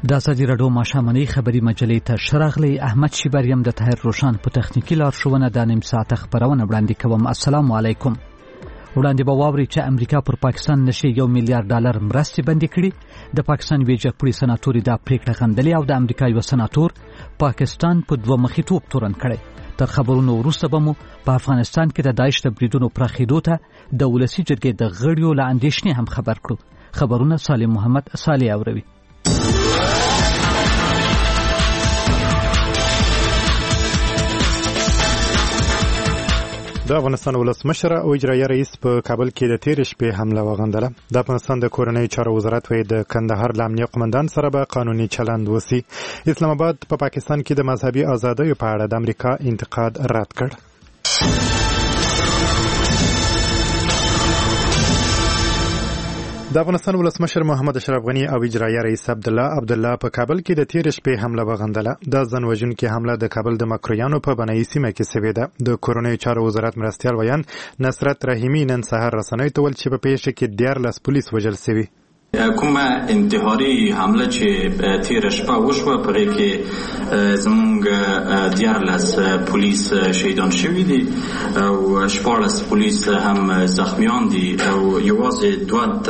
د ازادي راډیو ماښامنۍ خبري مجلې ته ښه راغلی. احمد شیبریم د طاهر روشان په تخنیکي لارښوونه د نیم ساعته خبرونه وړاندې کوم. السلام علیکم. وړاندې به واورئ چې امریکا پر پاکستان نشي $1 میلیارډ مرستې بندي کړي. د پاکستان ویجه پولیس سناتوري دا پریکړه غندلې او د امریکا یو سناتور پاکستان په دوه مخي توپ تورن کړي. تر خبرونو وروسته به مو په افغانستان کې د داعش د بریدونو پراخېدو ته د ولسي جرګې د غړیو له اندېښنې هم خبر کړو. خبرونه سالم محمد صالح اوروي. د افغانستان ولسمشر او اجرایي رئیس په کابل کې د تیر شپې حمله وغندله. د افغانستان د کورنۍ چارو وزارت وایي د کندهار له امنیه قومندان سره به قانوني چلند وسی. اسلام آباد په پاکستان کې د مذهبي ازادیو په اړه د امریکا انتقاد رد کړ. د افغانستان ولسمشر محمد اشرف غنی او اجرایي رئیس عبدالله په کابل کې د تیر شپې حمله وغندله. د ځانوژونکې حمله د کابل د مکرویانو په بنایي سیمه کې شوې ده. د کورنۍ چارو وزارت مرستیال ویان نصرت رحیمی نن سهار رسنیو ته ویل چې په پیښه کې 14 پولیس وژل شوي. کومه انتحاري حمله چې تیر شپه وشوه په هغې کې زموږ 14 پولیس شهیدان شوي دي او 14 پولیس هم زخمیان دي او یوازې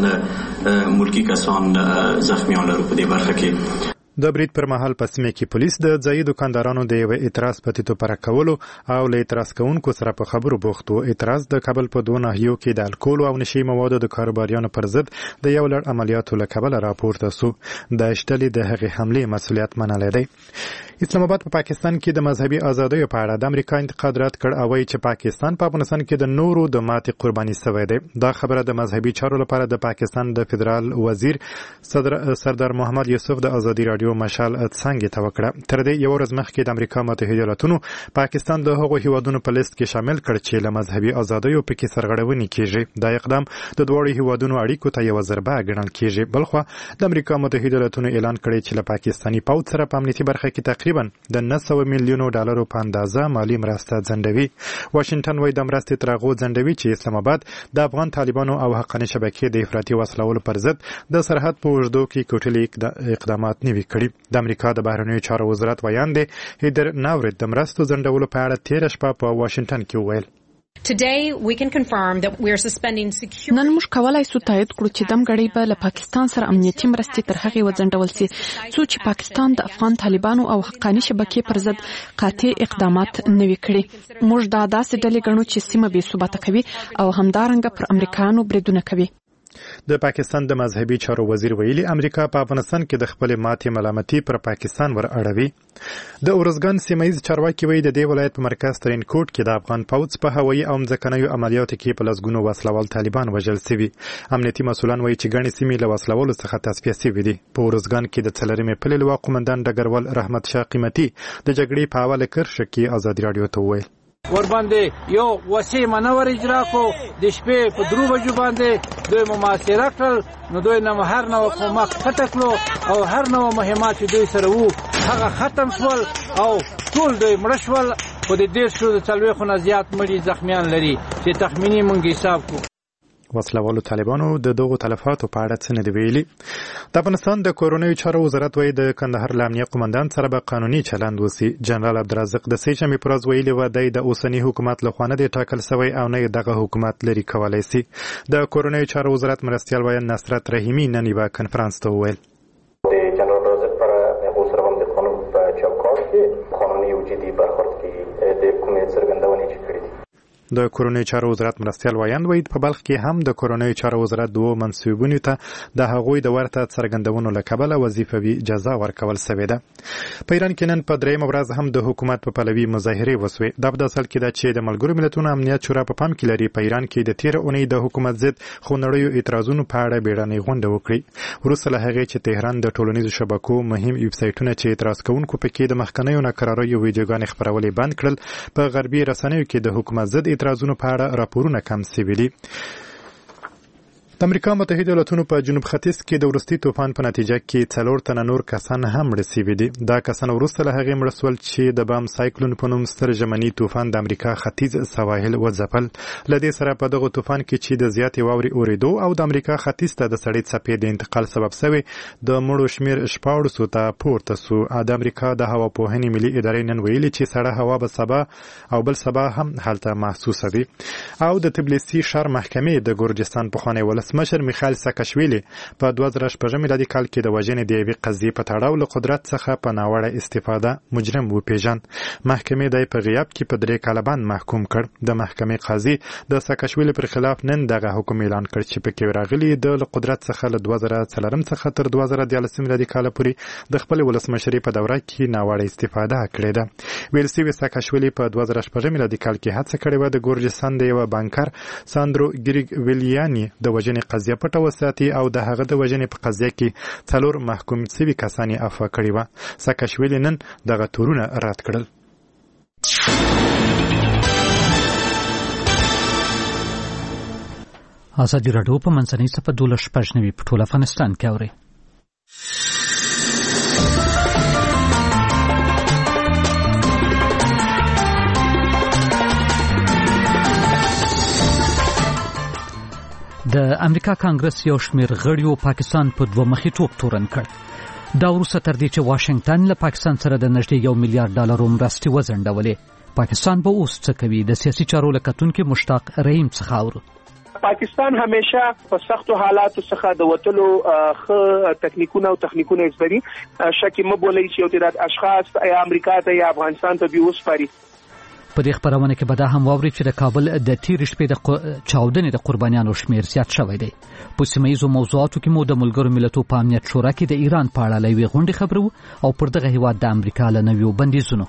2 ملکی کسان زخمیان لرو په دې برخه کې. د برید پر مهال په سیمه کې پولیس د ځایي دکاندارانو د یو اعتراض په تیتو پر کولو او له اعتراض کوونکو سره په خبرو بوخت وو. اعتراض د کابل په 2 ناحیو کې د الکول او نشي موادو د کاروباریانو پر ضد د یو لړ عملیاتو له کبله راپورته سو. د اشتلې د هغې حملې مسؤلیت منلی دی. اسلام آباد په پاکستان کې د مذهبي ازادیو په اړه د امریکا انتقاد رد کړ او وایي چې پاکستان په افغانستان کې د نورو د ماتې قرباني شوی دی. دا خبره د مذهبي چارو لپاره د پاکستان د فدرال وزیر سردار محمد یوسف د ازادي راډیو مشال څنګه ته وکړه. تر دې یو ورځ مخکې د امریکا متحده ایالاتونو پاکستان د هغو هیوادونو په لیست کې شامل کړ چې له مذهبي ازادیو پکې سرغړونې کیږي. دا اقدام د دوه هیوادونو اړیکو ته یو ضربه ګڼل کیږي. بلخو د امریکا متحده ایالاتونو اعلان کړی چې له پاکستاني پوځ سره په امنیتي برخه کې تقریبا د $900 میلیون په اندازه مالی مرسته ځنډوي. واشنگټن وايي د مرستې تر هغو ځنډوي چې اسلام آباد د افغان طالبانو او حقاني شبکې د افراطي وسلولو پر ضد د سرحد په اوږدو کې کوټلي اقدامات نه وي کړي. د امریکا د بهرنیو چارو وزارت ویان دی هیدر ناورت د مرستو ځنډولو په اړه تیر شپه په واشنگټن کې وویل. Today we can confirm that we are suspending security. نن موږ کولای شو تایید کړو چې دمګړی به له پاکستان سره امنیتي مرستې تر هغې وځنډول شي څو چې پاکستان د افغان طالبانو او حقاني شبکې پر ضد قاطع اقدامات نه وي کړي. موږ دا داسې ډلې ګڼو چې سیمه بې ثباته کوي او همدارنګه پر امریکایانو بریدونه کوي. د پاکستان د مذهبي چارو وزیر ویلي امریکا په افغانستان کې د خپل ماتې ملامتي پر پاکستان ور اړوي. د اورزګان سیمایي چارواکي وایي د دې ولایت په مرکز ترینکوټ کې د افغان پوځ په هوایي او ځمکنیو عملیاتو کې په لسګونو وسلوال طالبان وژل شوي. امنیتي مسؤلان وایي چې ګڼې سیمې له وسلوالو څخه تصفیه شوي دي. په اورزګان کې د 4مې پلې لواء قومندان ډګروال رحمت شاه قیمتي د جګړې په حواله کرښه کې ازادي راډیو ته وویل ورباندې یو وسیع منور اجرا کو د شپې په 3 بجو باندې دوی محاصره کړل. نو دوی نه هر نوع کومک ختکلو او هر نوع مهمات چې دوی سره وو هغه ختم شول او ټول دوی مړ شول. خو د 140 نه زیات مړي زخمیان لري چې تخمینی مونږ حساب کو. وسلوالو طالبانو د دغو تلفاتو په اړه څه نه دی ویلي. د افغانستان د کورنیو چارو وزارت وایي د کندهار له امنیه قومندان سره به قانوني چلند وسی. جنرال عبدالرزاق د سېشنبې پر ورځ ویلي و دی د اوسني حکومت لخوا نه دی ټاکل شوی او نه دغه حکومت لري کولی سي. د کورنیو چارو وزارت مرستیال ویان نصرت رحیمی نن یوه کنفرانس ته وویل د جنرال عبدالرزاق پر هغو سره هم د قانون په چوکاټ کې قانوني او جدي برخورد کې د کومې څرګندونې چې کړي دي. د کورنیو چارو وزارت مرستیال ویان وایي په بلخ کې هم د کورنیو چارو وزارت 2 منصوبونو ته د هغوی د ورته څرګندونو له کبله وظیفوي جزا ورکول شوې ده. په ایران کې نن په 3مه ورځ هم د حکومت په پلوي مظاهرې وسوې. دا په اصل کې ده چې د ملګرو ملتونو امنیت شورا په پام کې لري په ایران کې د تیر اونۍ د حکومت ضد خونړیو اعتراضونو په اړه بیړنۍ غونډه وکړي. وروسته له هغې چې تهران د ټولنیزو شبکو مهم ویب سایټونه چې اعتراض کوونکو پکې د مخکنیو ناکراریو ویډیوګانې خپرولې بند کړل. په غربي رسنیو کې د حکومت ضد اعتراضونو په اړه راپورونه کم شوي دي. د امریکا متحده ایالاتونو په جنوب ختیځ کې د وروستي طوفان په نتیجه کې 4 تنه نور کسان هم مړه شوي دي. دا کسان وروسته له هغې مړه شول چې د بام سایکلون په نوم ستر ژمني طوفان د امریکا ختیځ سواحل وځپل. له دې سره په دغه طوفان کې چې د زیاتې واورې اورېدو او د امریکا ختیځ ته د سړې څپې د انتقال سبب شوی د مړو شمېر 14 ته پورته شو. د امریکا د هواپوهنې ملي ادارې نن ویلي چې سړه هوا به سبا او بل سبا هم هلته محسوسه وي. او د تبلیسي ښار محکمې د ګورجستان پخوانی ولسمشر میخائیل ساکاشویلی په 2016 میلادي کال کې د وژنې د یوې قضیې په تړاو له قدرت څخه په ناوړه استفاده مجرم وپیژند. محکمې د په غیاب کې په 3 کاله باندې محکوم کړ. د محکمې قاضي د ساکاشویلی پر خلاف نن دغه حکم اعلان کړ چې پکې راغلي د قدرت څخه له 2004 څخه تر 2014 میلادي کال پورې د خپل ولسمشرۍ په دوره کې ناوړه استفاده کړې ده. ویل سوي ساکاشویلی په 2016 میلادي کال کې هڅه کړې و د ګورجستان د یو بانکر ساندرو ګریګویلیانی د وژنې قضیه پټه وساتي او د هغه د وژنې په قضیه کې 4 محکوم شوي کسان یې عفو کړي وه. ساکاشویلی نن دغه تورونه رد کړل. ازادي راډیو په منځنۍ صفحه 12 په ټول افغانستان کې اوري. د امریکا کانګرس یو شمېر غړیو پاکستان په دوه مخي توپ تورن کړ. دا وروسته تر دې چې واشنگټن له پاکستان سره د نږدې $1 میلیارډ مرستې وځنډولې. پاکستان به اوس څه کوي؟ د سیاسي چارو له کتونکو مشتاق رحیم څخه اورو. پاکستان همیشه په سختو حالاتو څخه د وټلو خ تکنیکونه زبري شکی مبولي چې یو تعداد اشخاص یا امریکا ته یا افغانستان ته بیوس پاري. په دې خبرونه کې به دا هم واوري چې د کابل د تیر شپې د چاودنې د قربانیانو شمیر زیات شوی دی. په سیمه ییزو موضوعاتو کې مو د ملګرو ملتونو په امنیت شورا کې د ایران په اړه لوي غونډه خبرو او پر دغه هیواد د امریکا له نویو بندیزونو.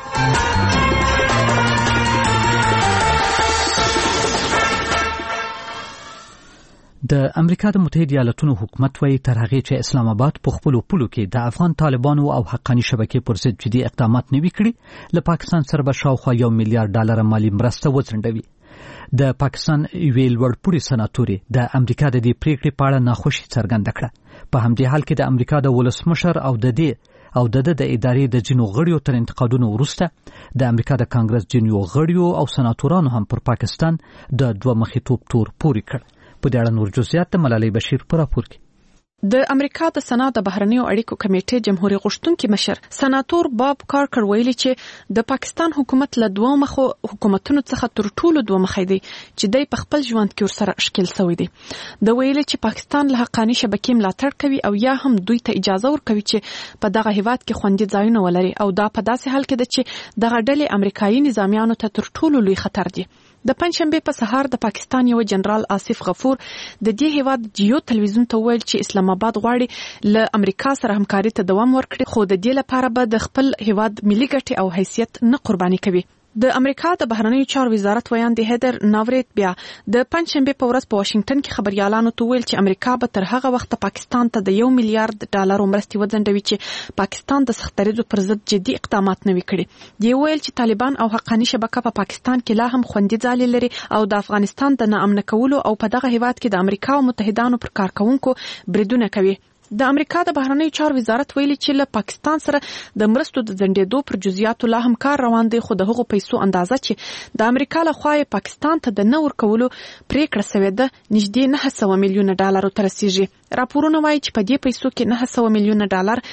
د امریکا د متحده ایالاتونو حکومت وایي تر هغه چې اسلام آباد په خپل پولو کې د افغان طالبانو او حقاني شبکې پر ضد جدي اقدامات نه وکړي، له پاکستان سره به شاوخوا $1 میلیارډ مالی مرسته وځنډوي. د پاکستان یوې لوړپوړي سناتوري د امریکا د دې پریکړې په اړه ناخوشي څرګنده کړه. په همدې حال کې د امریکا د ولسمشر او د ادارې د جنو غړیو تر انتقادونو وروسته د امریکا د کانګرس جنو غړیو او سناتورانو هم پر پاکستان د دوه مخي توپ تور پوري کړ. په دې اړه نور جزئیات د ملالۍ بشیر په راپور کې. د امریکا د سنا د بهرنیو اړیکو کمیټې جمهوریت غوښتونکي مشر سناتور باب کارکر ویلي چې د پاکستان حکومت له دوه مخو حکومتونو څخه تر ټولو دوه مخې دی چې د خپل ژوند کې ورسره اشکل شوی دی. د ویلي چې پاکستان له حقاني شبکې ملاتړ کوي او یا هم دوی ته اجازه ورکوي چې په دغه هیواد کې خوندي ځایونه ولري او دا په داسې حال کې ده چې دغه ډلې امریکایي نظامیانو ته تر ټولو لوی خطر دي. د پنځشنبه په سهار د پاکستان یو جنرال آصف غفور د دې هیواد جیو تلویزیون ته ویل چې اسلام آباد غواړي له امریکا سره همکاري ته دوام ورکړي، خو د دې لپاره به د خپل هیواد ملي ګټې او حیثیت نه قرباني کوي. د امریکا د بهرنیو چارو وزارت ویاندې هیدر ناورت بیا د پنځشنبه په ورځ په واشنگټن کې خبريالانو ته ویل چې امریکا به تر هغه وخت پاکستان ته د $1 میلیارډ مرستې وځنډوي چې پاکستان د سختریزو پر ضد جدي اقدامات نه وکړي. دی ویل چې طالبان او حقاني شبکه په پاکستان کې لا هم خوندي ځای لري او د افغانستان د ناامن کولو او په دغه هیواد کې د امریکا او متحدانو پر کارکونکو بریدونه کوي. د امریکا د بهرنیو چارو وزارت ویلي چې له پاکستان سره د مرستو د ځنډېدو پر جزئیاتو لا هم کار روان دی، خو د هغو پیسو اندازه چې د امریکا له خوا پاکستان ته د نه ورکولو پریکړه شوې ده نږدې $900 میلیونه ته رسیږي. راپورونه وایي چې په دې پیسو کې $900 میلیونه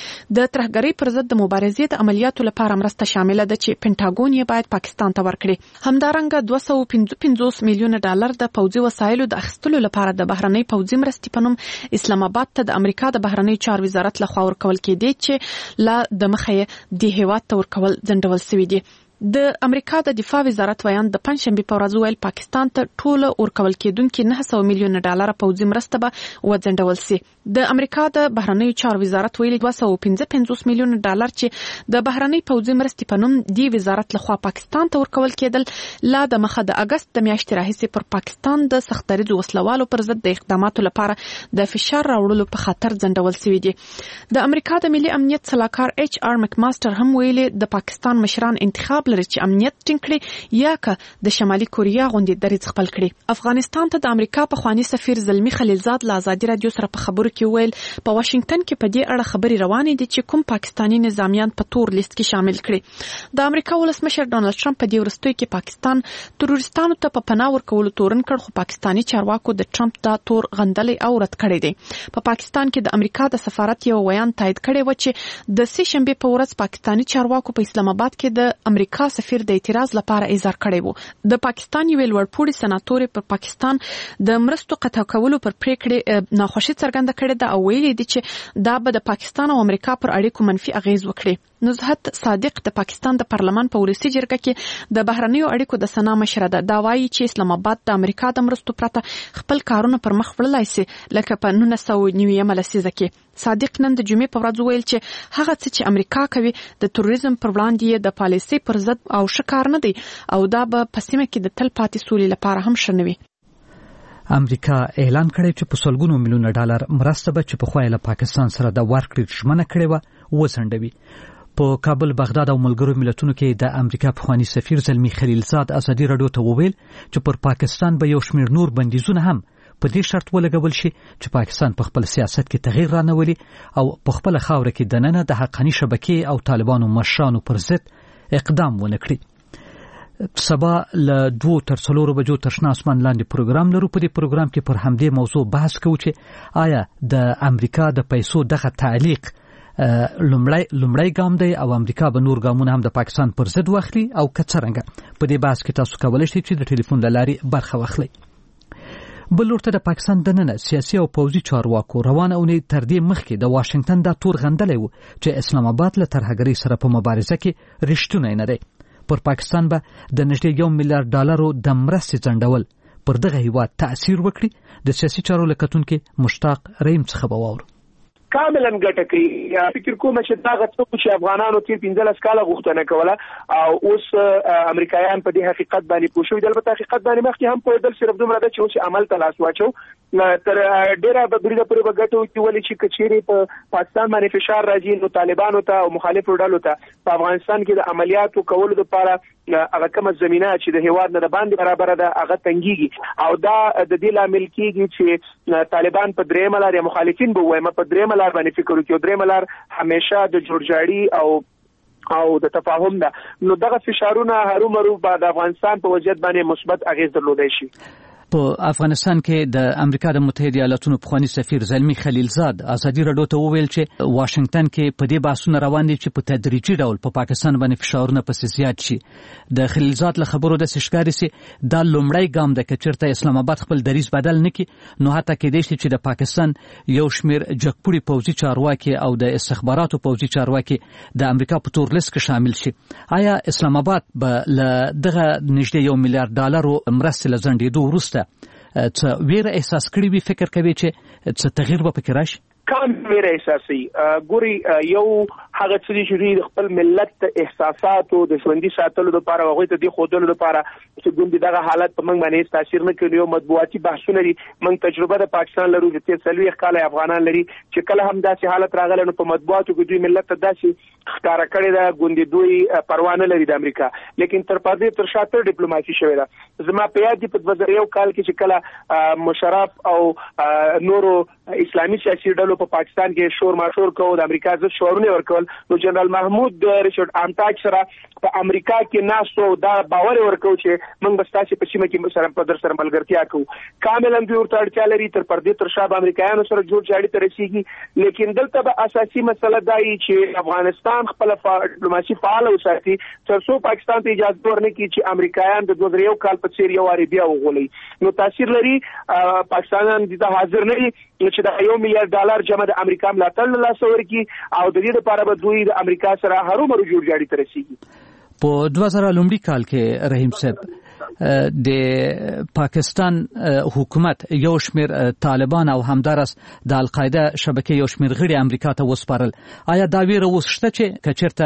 د ترهګرۍ پر ضد د مبارزې د عملیاتو لپاره مرسته شامله ده چې پینټاګون یې باید پاکستان ته ورکړي. همدارنګه $255 میلیونه د پوځي وسایلو د اخیستلو لپاره د بهرنۍ پوځي مرستې په نوم اسلام آباد ته د امریکا د بهرنیو چارو وزارت لخوا ورکول کېدی چې لا د مخې د هیواد ته ورکول ځنډول شوی دی. د امریکا د دفاع وزارت ویان د پنځشنبه په ورځ ویل پاکستان ته ټول ورکول کېدونکي $900 میلیونه پوځي مرسته به وځنډول شي. د امریکا د بهرنیو چارو وزارت ویلي $255 میلیونه چې د بهرنۍ پوځي مرستې په نوم دی وزارت لخوا پاکستان ته ورکول کېدل لا د مخه د اگست د میاشتې راهیسې پر پاکستان د سختریزو وسلوالو پر ضد د اقداماتو لپاره د فشار راوړلو په خاطر ځنډول شوی دي. د امریکا د ملي امنیت صلاحکار HR مکماستر هم ویلي د پاکستان مشران انتخاب هدف لري چې امنیت ټینګ کړي یا که د شمالي کوریا غونډې دریځ خپل کړي. افغانستان ته د امریکا پخوانی سفیر زلمی خلیلزاد له ازادي رادیو سره په خبرو کې ویل په واشنگټن کې په دې اړه خبري روانې دي چې کوم پاکستانی نظامیان په تور لیست کې شامل کړي. د امریکا ولسمشر ډونالد ټرمپ په دې وروستیو کې پاکستان تروریستانو ته په پناه ورکولو تورن کړ، خو پاکستانی چارواکو د ټرمپ دا تور غندلې او رد کړی دی. په پاکستان کې د امریکا د سفارت یو ویان تایید کړی و چې د سې شنبه په ورځ پاکستانی چارواکو په اسلام آباد کې د امریکا سفیر د اعتراض لپاره اظهار کړی و. د پاکستان یو لوړپوړي سناتور پر پاکستان د مرستو قطع کولو پر پریکړې ناخوشي څرګنده کړې ده او ویلي دي چې دا به د پاکستان او امریکا پر اړیکو منفي اغیز وکړي. نزهت صادق د پاکستان د پارلمان په ولسی جرګه کې د بهرنیو اړیکو د سنا مشر ده. دا وایي چې اسلام آباد د امریکا د مرستو پرته خپل کارونه پر مخ وړلای شي لکه په 1990 لسیزه کې. صادق نن د جمعې په ورځ ویل چې هغه څه چې امریکا کوي د تروریزم پر وړاندې د پالیسي پر ضد او شکار نه دی او دا به په سیمه کې د تل پاتې سولې لپاره هم شنوي. امریکا اعلان کړی چې په سلګونو میلیونه ډالر مرسته به چې په خوایله پاکستان سره د ورکړې ژمنه کړې و وسنډوي. په کابل، بغداد او ملګرو ملتونو کې د امریکا پخوانی سفیر زلمی خلیلزاد ازادي رادیو ته وویل چې پر پاکستان به یو شمېر نور بندیزونه هم په دې شرط ولګول شي چې پاکستان په خپل سیاست کې تغییر رانولي او په خپل خاوره کې دننه د حقاني شبکې او طالبانو مشرانو پر ضد اقدام ونه کړي. سبا له 2 تر 4 بجو تر شنه اسمان لاندې پروګرام لرو. په دې پروګرام کې پر همدې موضوع بحث کوو چې آیا د امریکا د پیسو دغه تعلیق لومړی ګام دی او امریکا به نور ګامونه هم د پاکستان پر ضد واخلي او کڅرنګ. په دې بحث کې تاسو کولی شئ چې د ټلیفون له لارې برخه واخلئ. بل ورته د پاکستان دننه سیاسي او پوځي چارواکو روانه اونۍ تر دې مخکې د واشنگټن دا تور غندلی و چې اسلام آباد له ترهګرۍ سره په مبارزه کې رښتونی نه دی. پر پاکستان به د نږدې 1 میلیارډ ډالرو د مرستې ځنډول پر دغه هیواد تأثیر وکړي. د سیاسي چارو لکتونکو مشتاق رحیم څخه به واورو. کاملا ګټه کوي. فکر کوم چې دا غوښتنه چې افغانانو تیر 15 کاله غوښتنه کوله او اوس امریکایان په دې حقیقت باندې پوښوي. البته حقیقت باندې مخکې هم په دل صرف دومره ده چې اوس عمل ته لاس واچو. تر ډیره به بریده پورې به ګټو چې ولې چې کچېری په پاکستان باندې فشار راځي نو طالبانو ته او مخالفو ډلو ته په افغانستان کې د عملیاتو کولو لپاره هغه کومه زمينه چې د هیواد نه باندې برابر ده هغه تنګيږي او دا د دې لامل کېږي چې طالبان په درې ملار یا مخالفین به وایم په درې ملار باندې فکر کوي. درې ملار همیشه د جوړجاړي او د تفاهم ده. نو دغه فشارونه هرومرو بعد افغانستان په وضعیت باندې مثبت اغیز درلودای شي. په افغانستان کې د امریکا د متحده ایالاتونو پخوانی سفیر زلمی خلیلزاد ازادي رادیو ته وویل چې واشنگټن کې په دې بحثونه روان دي چې په تدریجي ډول په پاکستان باندې فشارونه پسې زیات شي. د خلیلزاد له خبرو د ښکاري سي دا لومړی ګام د کچرته اسلام آباد خپل دریځ بدل نکړي نو حتی کې دي چې د پاکستان یو شمیر جګپوړي پوځي چارواکي او د استخباراتو پوځي چارواکي د امریکا په تور لیست کې شامل شي. آیا اسلام آباد به دغه نږدې 1 میلیارډ ډالرو مرستې لزندېدو وروسته څه ویره احساس کړی وي؟ فکر کوي چې څه تغییر به پکې راشي؟ کم ویره احساسي ګوري یو هغه چې د خپل ملت احساساتو د ژوندۍ ساتلو لپاره هغه ته د خودلو لپاره چې ګوندې دغه حالت په موږ باندې تاثیر نه کوي. یو مطبوعاتي بحثونه لري. موږ تجربه د پاکستان لرو چې 30 کال افغانان لري چې کله هم داسې حالت راغلی نو په مطبوعاتو کې دوی ملت ته داسې ښکارا کړی دا ګوندې دوی پروا نه لري د امریکا. لیکن تر پردې تر شاته ډیپلوماسي شوې ده. زما په یاد دي په 2001 کال کې چې کله مشرف او نورو اسلامي سیاسي ډلو په پاکستان کې شور ماشور کوو د امریکا ضد شعارونه ورکول نو جنرال محمود ریچارډ آمتاج سره په امریکا کې ناسو دا باور ورکو چې موږ به تاسو په سیمه کې سره په در سره ملګرتیا کوو. کاملا دوی ورته اړتیا لري تر پردې تر شاب امریکایانو سره جوړ جاړي ته رسیږي. لیکن دلته به اساسي مسله دا ای چې افغانستان خپل ډیپلوماسي فعال وساتي تر څو پاکستان ته اجازه ورنکړي چې امریکایان د 2001 کال په څیر یو واری بیا وغولي. نو تاثیر لري. پاکستانیان د حاضر نه دي چې د 1 میلیارډ ډالر جمع د امریکا ملاتړ له لاسه ورکړي او د دې لپاره به دوی د امریکا سره هرومرو جوړ جاړي ته رسیږي. په 2000 کال کې رحیم صاحب د پاکستان حکومت یو شمیر طالبان او همدارس د القاعده شبکې یو شمیر غړي امریکا ته وسپارل. آیا دا ویره اوس شته چې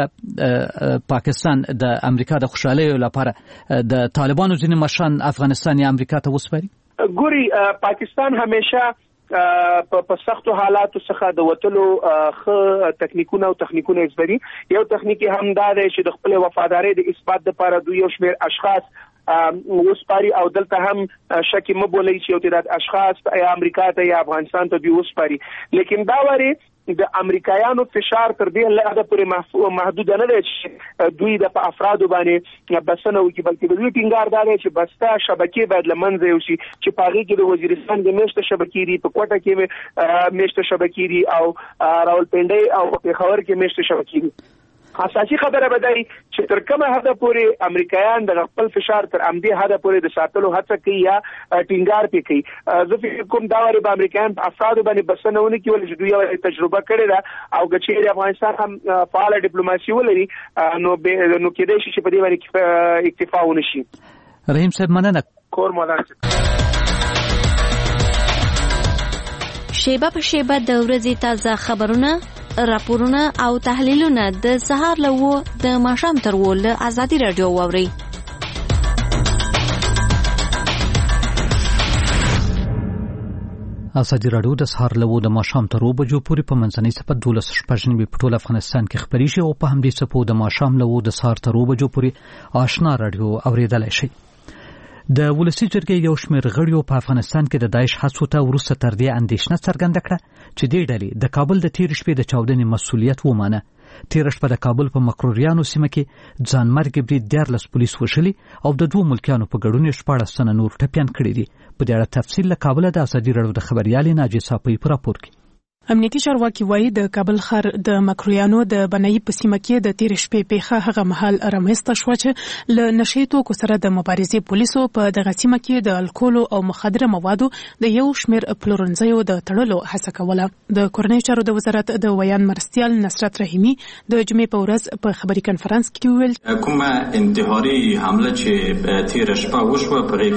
کچرته پاکستان د امریکا د خوشحالۍ لپاره د طالبانو ځینې مشران افغانستان یا امریکا ته وسپاري؟ ګوري پاکستان همیشه په سختو حالاتو څخه د وټلو خ تکنیکونه ازبري. یو تکنیک هم دا دی چې د خپل وفاداری د اثبات لپاره دوی یو شمېر اشخاص وسپاري او دلته هم شک مبولي چې یو تعداد اشخاص یا امریکا ته یا افغانستان ته دی وسپاري. لیکن دا وری د امریکایانو فشار تر دې لږه پورې محدود نه دی چې دوی د افرادو باندې بسنه وکړي، بلکې د دوی ټینګار دا دی چې بسته شبکې باید لمنځه یوسي چې په هغې کې د وزیرستان د میشته شبکې دي، په کوټه کې میشته شبکې دي او راولپنډۍ او په پېښور کې میشته شبکې دي. اساسي خبره به دی چې تر کومه حده پورې امریکایان د خپل فشار تر امدې حده پورې د ساتلو هڅه کوي یا ټینګار پې کوي. زه فکر کوم دا وری به امریکایان په افرادو باندې بسنه ونه کړي، ولې چې دوی یو تجربه کړې ده او که چیرې افغانستان هم فعاله ډیپلوماسي ولري نو کېدای شي چې په دې باندې اکتفا ونه شي. رحیم صاحب مننه. کور مولانا شیبه په شیبه د ورځې تازه خبرونه، راپورونه او تحلیلونه د سهار له د ماښام تر له ازادي رادیو واوري. ازادي رادیو د سهار له د ماښام تر بجو پورې په منځنۍ صفت 12 په ټول افغانستان کې خبري شي او په همدې صفو د ماښام له د سهار تر بجو پورې آشنا رادیو اوریدلای شي. د ولسی جرګې یو شمېر غړیو په افغانستان کې د داعش هڅو ته وروسته تر دې اندېښنه څرګنده کړه چې دې ډلې د کابل د تیر شپې د چاودنې مسؤلیت ومانه. تیر شپه د کابل په مکروریانو سیمه کې ځانمرګ برید 14 پولیس وشلي او د دوه ملکیانو په ګډون 14 تنه نور ټپیان کړي دي. په دې اړه تفصیل له کابل د ازادي رادیو د خبريالې ناجیه صافي په راپور کې. امنیتي چارواکي وایي د کابل ښار د مکرویانو د بنایي په سیمه کې د تیر شپې پیښه هغه مهال رامنځته شوه چې له نشي توکو سره د مبارزې پولیسو په دغه سیمه کې د الکول او مخدره موادو د یو شمېر پلورنځیو د تړلو هڅه کوله. د کورنۍ چارو د وزارت د ویان مرستیال نصرت رحیمی د جمعې په ورځ په خبري کنفرانس کې ویل کومه انتحاري حمله چې تیر شپه وشوه په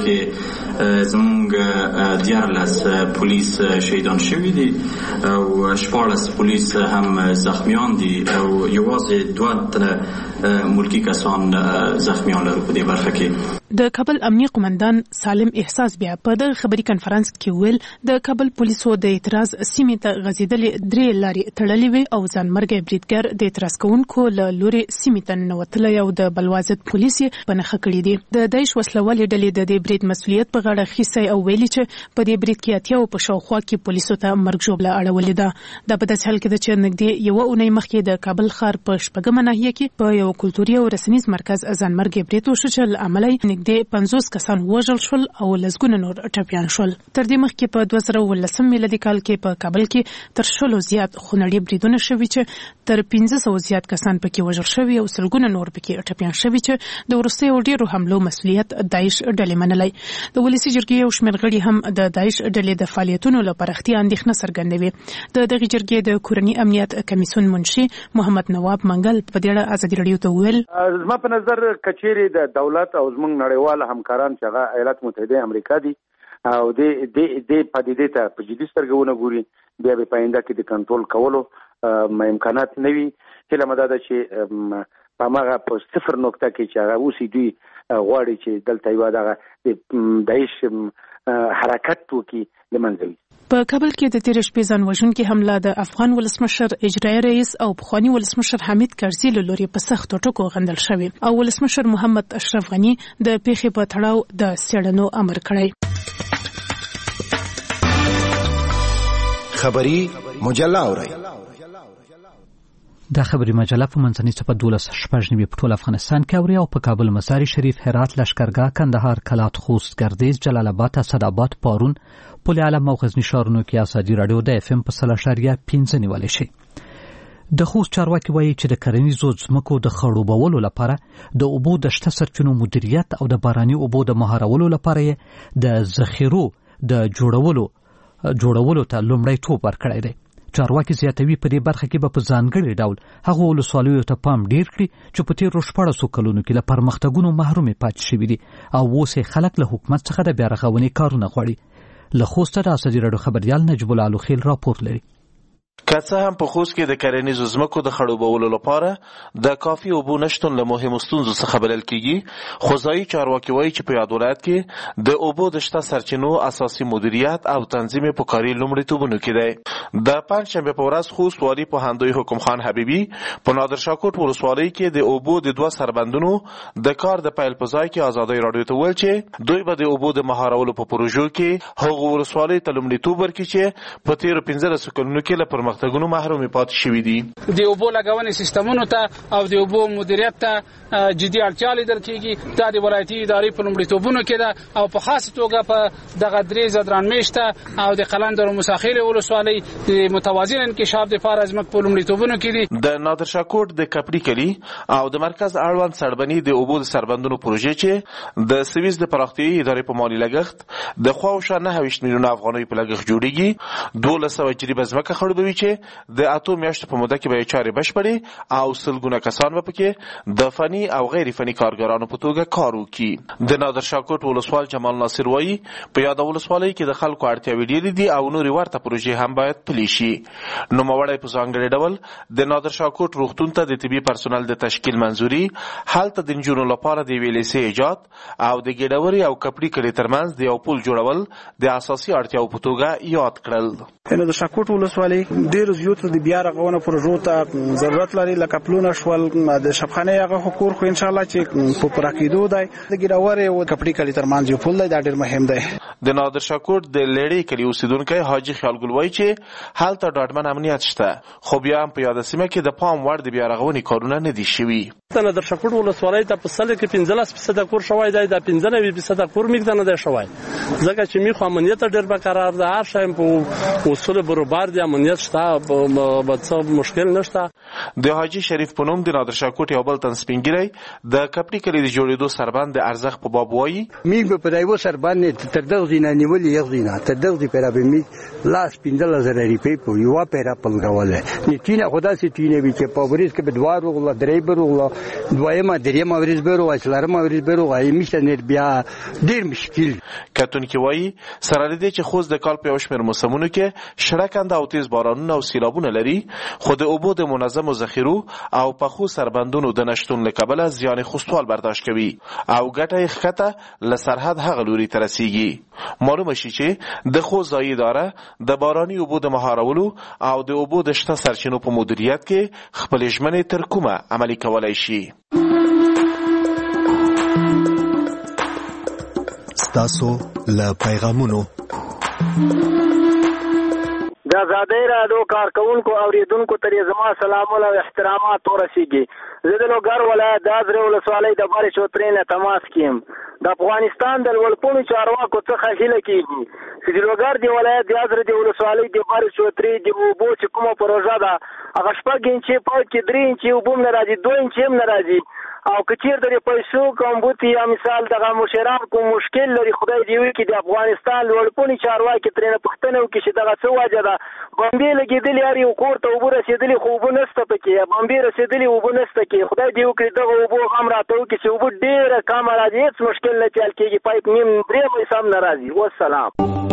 کې زموږ 14 پولیس شهیدان شوي دي او 14 پولیس هم زخمیان دي او یوازې 2 تنه ملکی کسان زخمیان لرو په دې برخه کې. د کابل امنیه قومندان سالم احساس بیا په د خبري کنفرانس کې ویل د کابل پولیسو د اعتراض سیمې ته غځېدلې 3 لارې تړلې وي او ځانمرګي بریدګر د اعتراض کوونکو له لوري سیمې ته ننوتلی او د بلوازت پولیس په نښه کړي دي. د داعش وسلوالې ډلې د دې برید مسؤلیت په غاړه اخیستی او ویلي چې په دې برید کې اتیا په شاوخوا کې پولیسو ته مرګ ژوبله اړولې ده. دا په داسې حال کې ده چې نږدې یوه اونۍ مخکې د کابل ښار په 8مه ناحیه کې په یو کلتوري او رسنیز مرکز ځانمرګي برید وشو چې له امله نږدې 50 کسان وژل شول او لسګونه نور ټپیان شول. تر دې مخکې په 2019 میلادي کال کې په کابل کې تر 100 زیات خونړي بریدونه شوي چې تر 500 زیات کسان پکې وژل شوي او سلګونه نور پکې ټپیان شوي چې د وروستیو ډیرو حملو مسؤلیت داعش ډلې منلی. د ولسی جرګې یو شمېر غړي هم د داعش ډلې د فعالیتونو له پراختیا اندېښنه څرګندوي. د دغه جرګې د کورنی امنیت کمیسیون منشي محمد نواب منګل په دې اړه ازادي رادیو ته ویل زما په نظر کچېرې د دولت او زموږ نړیوال همکاران چې هغه ایالات متحده امریکا دي او د پدیدې ته په جدي سترګه ونه ګوري بیا به پاینده کې د کنټرول کولو امکانات نه وي. هله مده ده چې په هغه په 0 نقطه کې چې هغه اوسې دوی غواړي چې دلته یو دغه داعش حرکت وکړي لمنځوي. په کابل کې د تیر شپې ځان وژونکي حمله د افغان ولسمشر اجرایي رئیس او پخوانی ولسمشر حمید کرزي له لوري په سختو ټکو غندل شوی او ولسمشر محمد اشرف غنی د پیښې په تړاو د څېړنو امر کړی. خبري مجله اورئ. د خبري مجله په منځنۍ صفت 12 په ټول افغانستان کې اوري او په کابل، مزار شریف، هرات، لشکرګاه، کندهار، کلات، خوست، ګردیز، جلال آباد، اسداباد، پارون، پل علم او غزنی ښارونو کې ازادي رادیو د FM په 0.5 نیولای شي. د خوست چارواکي وایي چې د کرنیزو ځمکو د خړوبولو لپاره د اوبو د شته سرچینو مدیریت او د باراني اوبو د مهارولو لپاره د ذخیرو د جوړولو ته لومړیتوب ورکړی دی. چارواکي زیاتوي په دې برخه کې به په ځانګړي ډول هغه ولسوالیو ته پام ډیر کړي چې په تیرو 14 کلونو کې له پرمختګونو محروم پاتې شوي دي او اوس یې خلک له حکومت څخه د بیا رغونې کارونه غواړي. له خوسته د ازادي رادیو خبريال نجیب الله لوخیل راپور لري. که څه هم په خوست کې د کرنیزو ځمکو د خړوبولو لپاره د کافي اوبو نشتون له مهمو ستونزو څخه بلل کیږي، خو ځایي چارواکي وایي چې په یاد ولایت کې د اوبو د شته سرچینو اساسي مدیریت او تنظیم په کاري لومړیتوبونو کې دی. د پنجشنبه په ورځ خوست والي پوهندوی حکم خان حبیبي په نادر شاه کوټ ولسوالۍ کې د اوبو د 2 سربندونو د کار د پیل په ځای کې ازادۍ راډیو ته ویل چې دوی به د اوبو د مهارولو په پروژو کې هغو ولسوالۍ ته لومړیتوب ورکړي چې په تیرو 15 کلونو کې له پرمختګونو محروم پاتې شوي دي. د اوبو لګونې سیستمونو ته او د اوبو مدیریت ته جدي اړتیا لیدل کیږي. دا د ولایتي ادارې په لومړیتوبونو کې ده او په خاصه توګه په دغه درې زدران میشته او د قلندر مساخیل ولسوالۍ د متوازن انکشاف لپاره زموږ په لومړیتوبونو کې دي. د نادر شاه کوټ د کپړی کلی او د مرکز اړوند سړبني د اوبو د سربندونو پروژې چې د سویس د پراختیايي ادارې په مالي لګښت د خواوشا 9 میلیون افغانۍ په لګښت جوړیږي. 1200 جریبه ځمکه خړوبوي چې د 8 میاشتو په موده کې به چارې بشپړي او سلګونه کسان به پکې د فني او غیر فني کارګرانو په توګه کار وکړي. د نادر شاه کوټ ولسوال جمال ناصر وایي په یاد ولسوالۍ کې د خلکو اړتیاوې ډېرې دي او نورې ورته پروژې هم باید پلي شي. نوموړی په ځانګړي ډول د نادر شاه کوټ روغتون ته د طبي پرسونل د تشکیل منځوري، هلته د نجونو لپاره د یوې لیسې ایجاد او د ګډوري او کپړی کلي ترمنځ د یو پل جوړول د اساسي اړتیاو په توګه یاد کړل. د شاه کوټ ولسوالۍ ډېر زیات د بیا رغونه پروژو ته ضرورت لري، لکه پلونه شول د شفخانه هغه حقوق خو ان شاء الله چې په پوره کېدو دی. د ګډوري او کپړی کلي ترمنځ یو پل دی، دا ډېر مهم دی. د نادر شاه کوټ د لړۍ کلي اوسیدونکی حاجی خیالګل وایي چې هلته ډاډمن امنیت شته، خو بیا هم په یاده سیمه کې د پام وړ د بیا رغونې کارونه نه دي شوي. د نادر شاه کوټ ولسوالۍ ته په سل کې 15% کور شوی دی، د 15% کور میږدنه دی شوی، ځکه چې میخو امنیت ډېر برقرار دی. هر شی په اصول برابر دی، امنیت شته، به څه مشکل نشته. د حاجی شریف په نوم د نادر شاه کوټ یو بل تن سپینګری د کپړی کلي د جوړېدو سربند د ارزښت په باب وایي میږ به په دایو سربند تر دغه ځینه نیولې یغزینه تر دغه پیرا به می لاس 15000 روپۍ په یو پیرا پلګوله نیټینه خدا سي تینه وی چې په ورځ کې به دوار وغلا درې برغلا دویمه درېمه ورځ به ورو اصلارمه ورځ به ورو غي میشته نیر بیا ډیر مشکل. کتون کې وایي سره دې چې خوز د کال په وشمیر موسمونو کې شړکند او تیز بارانونه او سیلابونه لري، خو د اوبو د منظم ذخیرو او پخو سربندونو د نشټون له کبله زیان خوستوال برداشت کوي او ګټه یې ښکته له سرحد هغه لوري ته رسیږي. معلومه شي چې د خو ځایي اداره د باراني اوبو د مهارولو او د اوبو د شته سرچینو په مدیریت کې خپل ژمنې تر کومه عملي کولای شي. ستاسو له پیغامونو د آزادۍ راډیو کارکونکو اوریدونکو ته زما سلامونه او احترامات ورسیږي. زه د لوګر ولایت د ازرې ولسوالۍ د بارې چوترې نه تماس کیم. د افغانستان د لوړپوړو چارواکو څخه هیله کیږي چې د لوګر د ولایت د ازرې د ولسوالۍ د بارې چوترې د اوبو چې کومه پروژه ده هغه 6 انچې پاک کې 3 انچې اوبه هم نه راځي، 2 انچې هم نه راځي. او که چیرته د پیسو کمبوتي یا مثال دغه مشران کوم مشکل لري، خدای دې وکړي د افغانستان لوړپوړي چارواکي ترېنه پوښتنه وکړي چې دغه څه وجه ده. بمبې لګېدلې هر یو کور ته اوبه رسېدلې خو اوبه نشته پکې، بمبې رسېدلې اوبه نشته کې. خدای دې وکړي دغه اوبو غم راته وکړي چې اوبه ډېره کمه راځي، هېڅ مشکل نه پیل کېږي، پایپ نیم 3 پیسه هم نه راځي. والسلام.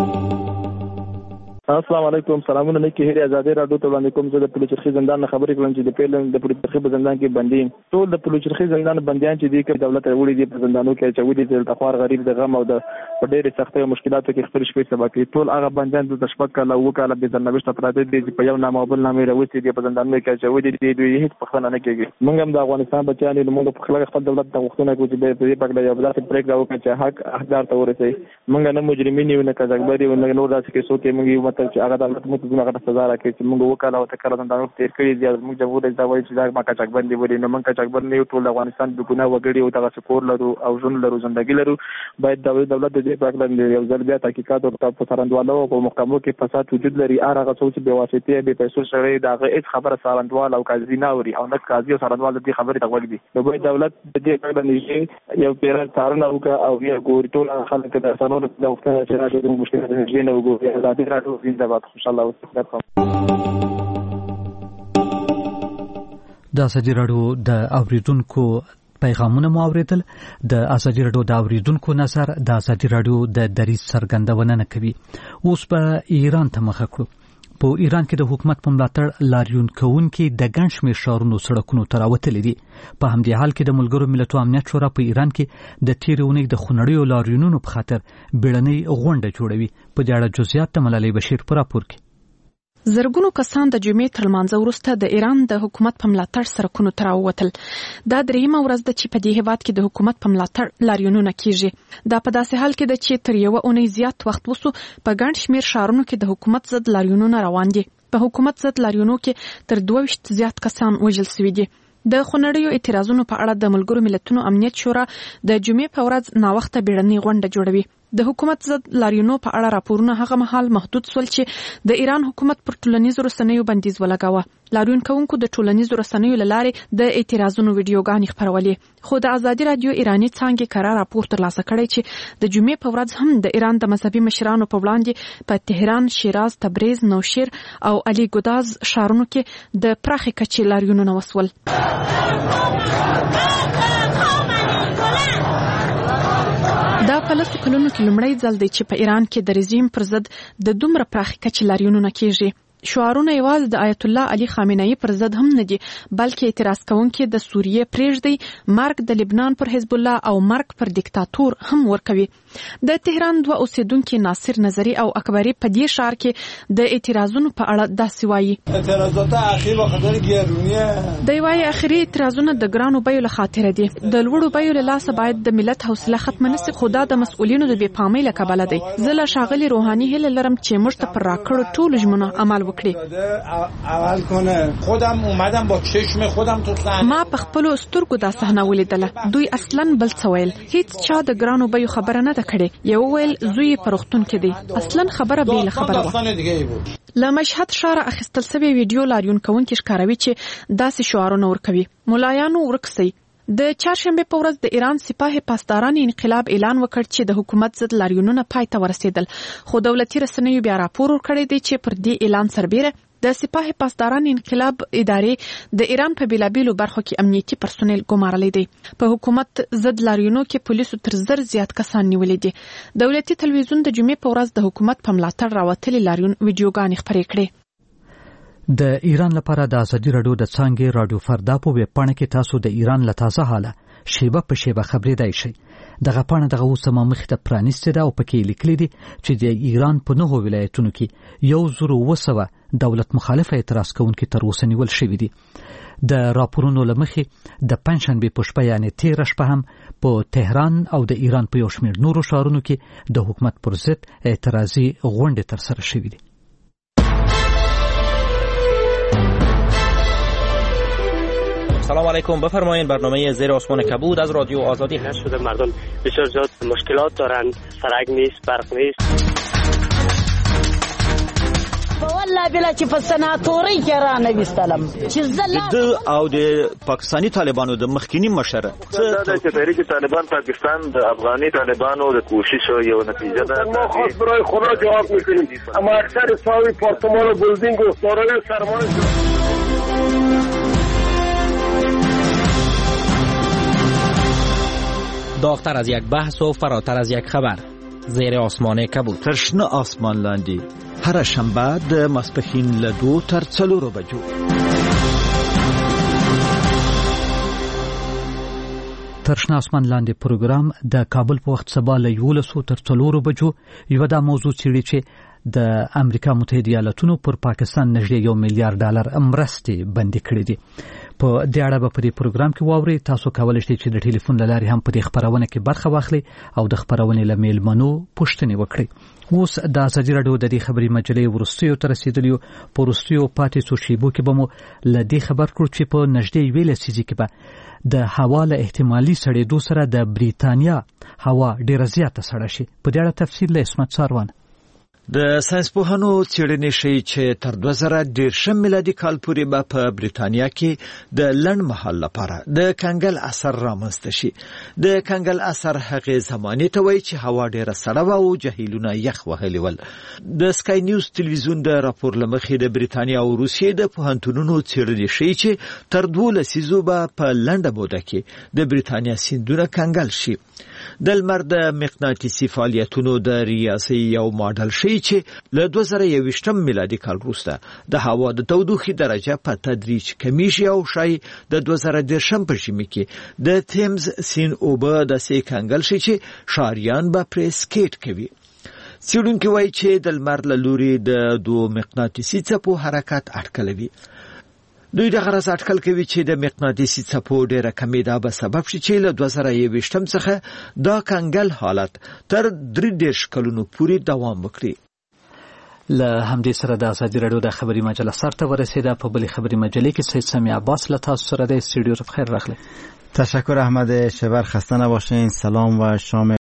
السلام علیکم. سلامونه لیکي هري آزادۍ راډیو ته وړاندې کوم. زه د پولیسرخي زندان نه خبرې کوم چې د پیلن د پولیسرخي په زندان کې بندي ټول د پولیسرخي زندان بنديان چې دي کې دولت وړي دي په زندانو کې چې ودي د تخوار غریب د غم او د ډېرې سختۍ او مشکلاتو کې خپل شپې سبا کوي. ټول هغه بنديان د شپږ کاله او کاله به زنوشت افراد دي چې په یو نامعقول نامې راوستي دي په زندانونو کې چې ودي دي دوی هیڅ پخښنه نه کوي. موږ هم د افغانستان بچیان له موږ په خلک خپل دولت ته غوښتنه کوي چې د دې په اړه یو بل څه پریکړه وکړي چې حق احقدار ته ورسي. موږ نه مجرمین یو نه کذبري او نه نور داسې کې څوک موږ یو مطلب چې هغه دولت موږ دغه سزا راکړي چې موږ وکاله او تکرار زندانونو تیر کړی دي. موږ جمهور رئیس دا وایي چې دا ما کچاکبندي ولې نه موږ کچاکبند نه ټول افغانستان د ګناه وګړي او دغه سکور لرو او ژوند لرو ژوندګي لرو. باید دولت د دې په اړه یو ځل بیا تحقیقات او په څارندوالو او محکمو کې فساد وجود لري. هغه څوک چې بواسطه به پیسو سره دغه هیڅ خبره څارندوال او قاضي نه اوري او نه قاضي او څارندوال دې خبره ته وګړي. نو دولت د دې په اړه نشي یو پیر څارنه وکړي او یو ګوري ټول خلک د سنور د وختونو چې راځي د مشکلات نه وګوري. آزادۍ راډیو زنده باد. ان شاء الله. د ازادي راډیو د اوریدونکو پیغامونه مو اوریدل. د ازادي راډیو د اوریدونکو نظر د ازادي راډیو د دریځ څرګندونه نه کوي. اوس به ایران ته مخه کړو. په ایران کې د حکومت په ملاتړ لاریون کوونکي د ګڼ شمېر ښارونو سړکونو ته راوتلي دي. په همدې حال کې د ملګرو ملتونو امنیت شورا په ایران کې د تېرې اونۍ د خونړیو لاریونونو په خاطر بیړنۍ غونډه جوړوي. په دې اړه جزئیات د ملالۍ بشیر په راپور کې. زرګونو کسان د جمعې تر لمانځه وروسته د ایران د حکومت په ملاتړ سړکونو ته راووتل. دا درېیمه ورځ ده چې په دې هېواد کې د حکومت په ملاتړ لاریونونه کیږي. دا په داسې حال کې ده چې تر یوه اونۍ زیات وخت وسو په ګڼ شمېر ښارونو کې د حکومت ضد لاریونونه روان دي. په حکومت ضد لاریونو کې تر 22 زیات کسان وژل شوي دي. د خونړیو اعتراضونو په اړه د ملګرو ملتونو امنیت شورا د جمعې په ورځ ناوخته بیړنۍ غونډه جوړوي. د حکومت ضد لاریونونو په اړه راپورونه هغه مهال محدود سول چې د ایران حکومت پر ټولنیزو رسنیو بندیز ولګاوه. لاریون کوونکو د ټولنیزو رسنیو له لارې د اعتراضونو ویډیوګانې خپرولې. خو د ازادي رادیو ایرانی څانګې قرار راپور ترلاسه کړی چې د جمعې په ورځ هم د ایران د مذهبي مشرانو په وړاندې په تهران، شیراز، تبریز، نوشیر او علي ګوداز ښارونو کې د پراخې کچې لاریونونه وسول. دا په لسو کلونو کې لومړی ځل دی چې په ایران کې د رژیم پر ضد د دومره پراخې کچې لاریونونه کیږي. شعارونه یوازې د آیت الله علي خامنه‌ای پر ضد هم نه دي، بلکې اعتراض کوونکي د سوریې پرېږدي، مرګ د لبنان پر حزب الله او مرګ پر دیکتاتور هم ورکوي. د تهران دوه اوسیدونکي ناصر نظری او اکبری په دې ښار کې د اعتراضونو په اړه داسې وایي. اعتراضات اخیر په خاطر ګیرونیه د وایي اخري اعتراضونه د ګرانو بیو له خاطر دي. د لوړو بیو له لاسه باید د ملت حوصله ختم نشي، خو دا د مسؤلینو د بې پامۍ له کبله دی. زه له ښاغلي روحاني هیله لرم چې موږ ته پر راکړو ټولو ژمنو عمل عمل کنه. خودم اومدم با چشم خودم تو صحنه، ما په خپلو سترګو دا صحنه ولیدله. دوی اصلا بل څه ویل، هیڅ چا د ګرانو بیو خبره نه ده کړې. یو ویل زوی په روغتون کې دی، اصلا خبره بیل خبره وه. له مشهد ښار اخیستل شوی ویډیو لاریون کوونکي ښکاروي چې داسې شعارونه ورکوي: ملایانو ورکسئ. د چهارشنبه په ورځ د ایران سپاه پاسداران انقلاب اعلان وکړ چې د حکومت ضد لاریونونه پای ته ورسېدل، خو دولتي رسنیو بیا راپور ورکړی دی چې پر دې اعلان سربیره د سپاه پاسداران انقلاب ادارې د ایران په بیلابیلو برخو کې امنیتي پرسونل ګمارلی دی. په حکومت ضد لاریونو کې پولیسو تر 1000 زیات کسان نیولي دي. دولتي تلویزیون د جمعې په ورځ د حکومت په ملاتړ راوتلي لاریون ویډیوګانې خپرې کړې. د ایران لپاره د ازادي رادیو د څانګې رادیو فردا په ویب پاڼه کې تاسو د ایران له تازه حاله شیبه په شیبه خبرېدای شئ. دغه پاڼه دغه اوس هم مخې ته پرانیستې ده او پکې لیکلي دي چې د ایران په 9 ولایتونو کې 1200 دولت مخالفه اعتراض کوونکي تر اوسه نیول شوي دي. د راپورونو له مخې د پنجشنبې په شپه یعنې تېره شپه هم په تهران او د ایران په یو شمېر نورو ښارونو کې د حکومت پر ضد اعتراضي غونډې ترسره شوي دي. سلام علیکم، بفرمایید. برنامه زیر آسمان کبود از رادیو آزادی هست. شده مردم بسیار زیاد مشکلات دارند، سرک نیست، برق نیست. والله بلا چې په سناتوري کې را نوستلم چې د او د پاکستانی طالبانو د مخکینی مشره چې تحریک طالبان پاکستان د افغاني طالبانو د کوششو یو نتیجه ده. ما خاص برای خدا جواب میکنیم، اما اکثر ساوی پارتمان و بلدینگ و دارای سرمایه داغتر از یک بحث و فراتر از یک خبر. زیر آسمان کبود. ترشنه آسمان لاندی هر شنبه د ماسپښین له 2 تر 4 بجو. ترشنه آسمان لاندې پروګرام د کابل په وخت سبا له 11 تر 4 بجو یو دا موضوع چیرې چې د امریکا متحده ایالاتونو پر پاکستان نږدې $1 میلیارډ مرستې بندي کړې دي. په دې اړه به په دې پروګرام کې واورئ. تاسو کولی شئ چې د ټلیفون له لارې هم په دې خپرونه کې برخه واخلئ او د خپرونې له میلمنو پوښتنې وکړئ. اوس د ازادي راډیو د دې خبري مجلې وروستیو ته رسیدلیو. په وروستیو پاتې څو شیبو کې به مو له دې خبر کړو چې په نږدې 1 لسیزې کې به د هوا له احتمالي سړېدو سره د بریتانیا هوا ډېره زیاته سړه شي. په دې اړه تفصیل له اسمت ساروان. د ساینسپوهانو څېړنې ښیي چې تر 2013 میلادي کال پورې به په بریتانیا کې د لنډ مهال لپاره د کنګل اثر رامنځته شي. د کنګل اثر هغې زمانې ته وایي چې هوا ډېره سړه وه او جهیلونه یخ وهلي ول. د سکای نیوز تلویزیون د راپور له مخې د بریتانیا او روسیې د پوهنتونونو څېړنې ښیي چې تر 2 لسیزو به په لنډه موده کې د بریتانیا سیندونه کنګل شي. د لمر د مقناطیسي فعالیتونو د ریاضي یو ماډل شي چې له 2021 میلادي کال وروسته د هوا د تودوخې درجه په تدریج کمیږي او شاي د 2010 په ژمي کې د تیمز سین اوبه د سې کنګل شي چې شاریان به پرې سکیټ کوي. څېړونکي وایي چې د لمر له لوري د دوو مقناطیسي څپو حرکت اټکلوي. دوی دغه راز اټکل کوي چې د مقناطیسي څپو ډېره کمېدا به سبب شي چې له 2021 څخه دا کنګل حالت تر 33 کلونو پورې دوام وکړي. له همدې سره د ازادي راډیو د خبري مجله سرته ورسېده. په بلې خبري مجلې کې سید سمیع عباس له تاسو سره د استودیو بخیر راغلی. تشکر احمد شبر، خسته نباشین. سلام و شام